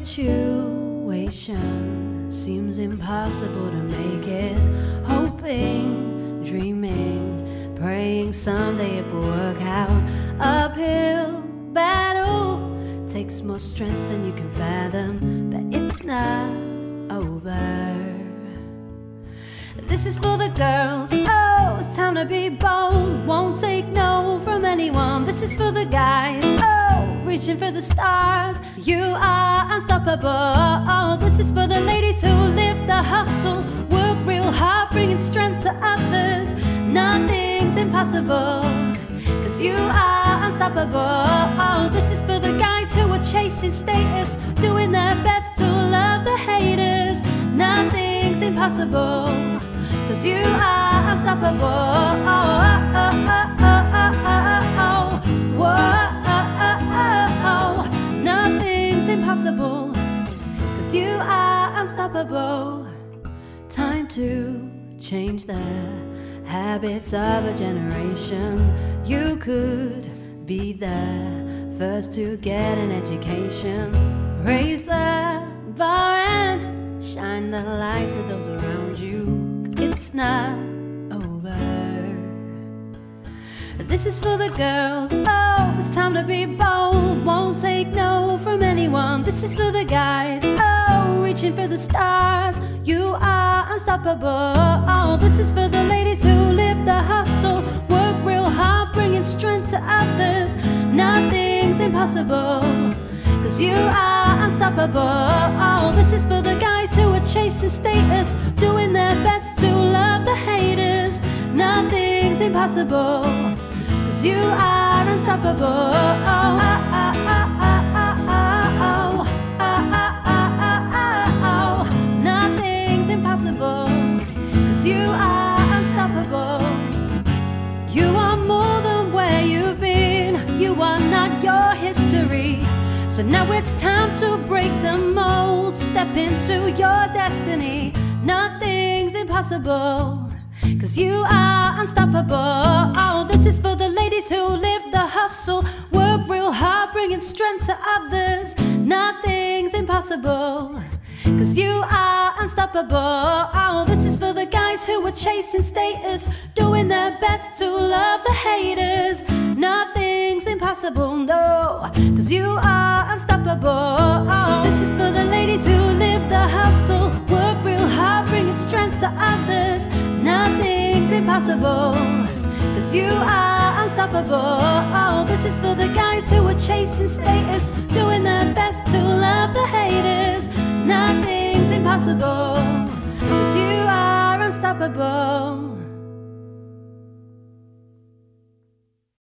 situation seems impossible to make it. Hoping, dreaming, praying someday it will work out. Uphill battle takes more strength than you can fathom, but it's not over. This is for the girls, oh, it's time to be bold. Won't take no from anyone. This is for the guys, oh, reaching for the stars. You are unstoppable. Oh, this is for the ladies who live the hustle, work real hard, bringing strength to others. Nothing's impossible, 'cause you are unstoppable. Oh, this is for the guys who are chasing status, doing their best to love the haters. Nothing's impossible, 'cause you are unstoppable. Oh, oh, oh, oh, oh, oh, oh. Whoa, oh, oh, oh. Nothing's impossible, 'cause you are unstoppable. Time to change the habits of a generation. You could be the first to get an education. Raise the bar and shine the light to those around you. It's not over. This is for the girls, oh, it's time to be bold. Won't take no from anyone. This is for the guys, oh, reaching for the stars. You are unstoppable. Oh, this is for the ladies who live the hustle, work real hard, bringing strength to others. Nothing's impossible, 'cause you are unstoppable. Oh, this is for the guys who are chasing status, doing their best to love the haters. Nothing's impossible, 'cause you are unstoppable. Oh, oh, oh, oh, oh, oh, oh, oh. Nothing's impossible, 'cause you are unstoppable. You are more than where you've been. You are not your history. So now it's time to break the mold, step into your destiny. Nothing's impossible, 'cause you are unstoppable. Oh, this is for the ladies who live the hustle, work real hard, bringing strength to others. Nothing's impossible, 'cause you are unstoppable. Oh, this is for the guys who are chasing status, doing their best to love the haters. Nothing's impossible, no, 'cause you are unstoppable. Oh, this is for the ladies who live the hustle, work real hard, bringing strength to others. Nothing's impossible, 'cause you are unstoppable. Oh, this is for the guys who are chasing status, doing their best to love the haters. Nothing's impossible.